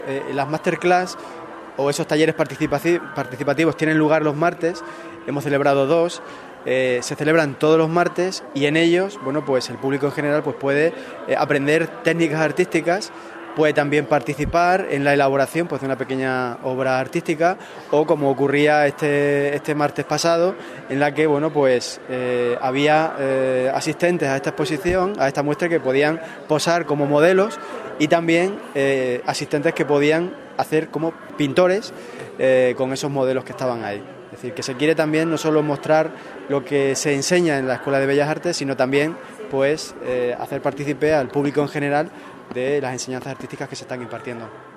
Las masterclass o esos talleres participativos tienen lugar los martes. Hemos celebrado 2. Se celebran todos los martes y en ellos, bueno, pues el público en general pues puede aprender técnicas artísticas, puede también participar en la elaboración pues de una pequeña obra artística, o como ocurría este martes pasado, en la que, bueno, pues había asistentes a esta exposición, a esta muestra, que podían posar como modelos, y también asistentes que podían hacer como pintores con esos modelos que estaban ahí. Es decir, que se quiere también no solo mostrar lo que se enseña en la Escuela de Bellas Artes, sino también pues hacer partícipe al público en general de las enseñanzas artísticas que se están impartiendo.